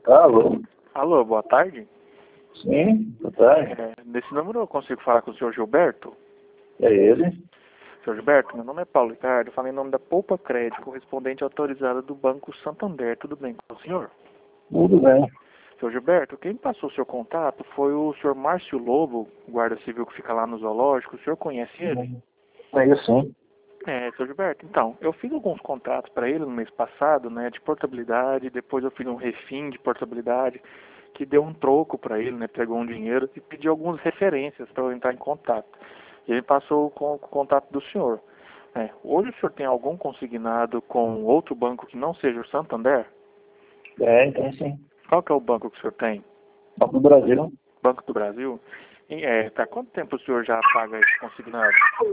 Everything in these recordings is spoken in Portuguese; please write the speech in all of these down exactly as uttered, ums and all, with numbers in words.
Alô? Alô, boa tarde. Sim, boa tarde. É, nesse número eu consigo falar com o senhor Gilberto? É ele? Senhor Gilberto, meu nome é Paulo Ricardo, falo em nome da Poupa Crédito, correspondente autorizada do Banco Santander. Tudo bem com o senhor? Tudo bem. Senhor Gilberto, quem passou o seu contato foi o senhor Márcio Lobo, guarda civil que fica lá no zoológico. O senhor conhece ele? É isso, sim. É, senhor Gilberto, então, eu fiz alguns contratos para ele no mês passado, né, de portabilidade, depois eu fiz um refim de portabilidade, que deu um troco para ele, né, pegou um dinheiro e pediu algumas referências para eu entrar em contato. E ele passou com o contato do senhor. É, hoje o senhor tem algum consignado com outro banco que não seja o Santander? É, tem sim. Qual que é o banco que o senhor tem? Banco do Brasil. Banco do Brasil? E, é, tá, quanto tempo o senhor já paga esse consignado?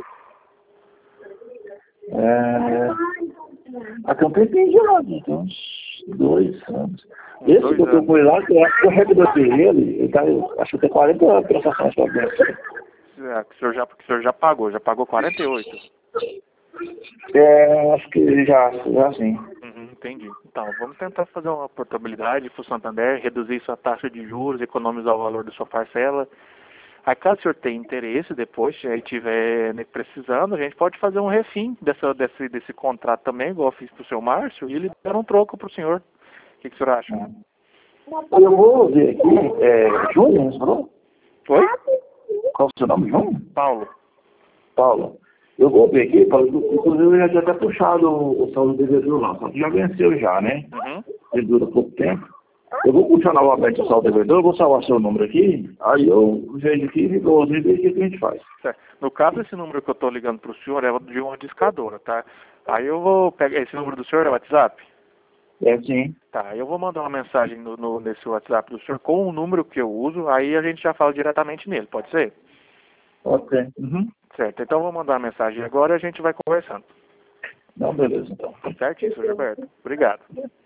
É... Aqui um tempinho já, né? Tem uns dois anos. Uns Esse dois que eu tô anos. com ele lá, que eu acho que eu regressei ele, ele tá, eu acho que tem quarenta prestações para dentro. É, que o senhor já, que o senhor já pagou, já pagou quarenta e oito. É, acho que já, já sim. Uhum, entendi. Então, vamos tentar fazer uma portabilidade para o Santander, reduzir sua taxa de juros, economizar o valor da sua parcela. Aí, caso o senhor tenha interesse depois, se aí tiver né, precisando, a gente pode fazer um refim dessa, desse, desse contrato também, igual eu fiz para o seu Márcio, e ele der um troco para o senhor. O que, que o senhor acha? É. Olha, eu vou ver aqui, é, Júnior, você falou? Oi? Qual é o seu nome, Júnior? Paulo. Paulo. Eu vou ver aqui, Paulo, inclusive eu já tinha até puxado o, o saldo do devedor lá, só que já venceu já, né? Uhum. Ele dura pouco tempo. Eu vou puxar novamente o saldo do devedor, eu vou salvar seu número aqui, aí eu vejo aqui e vejo o que a gente faz. Certo. No caso, esse número que eu estou ligando para o senhor é de uma discadora, tá? Aí eu vou pegar, esse número do senhor é o WhatsApp? É sim. Tá, eu vou mandar uma mensagem no, no- nesse WhatsApp do senhor com o número que eu uso, aí a gente já fala diretamente nele, pode ser? Ok. Uhum. Certo, então eu vou mandar uma mensagem agora e a gente vai conversando. Não, beleza, então. Certo, isso, Gilberto? Obrigado.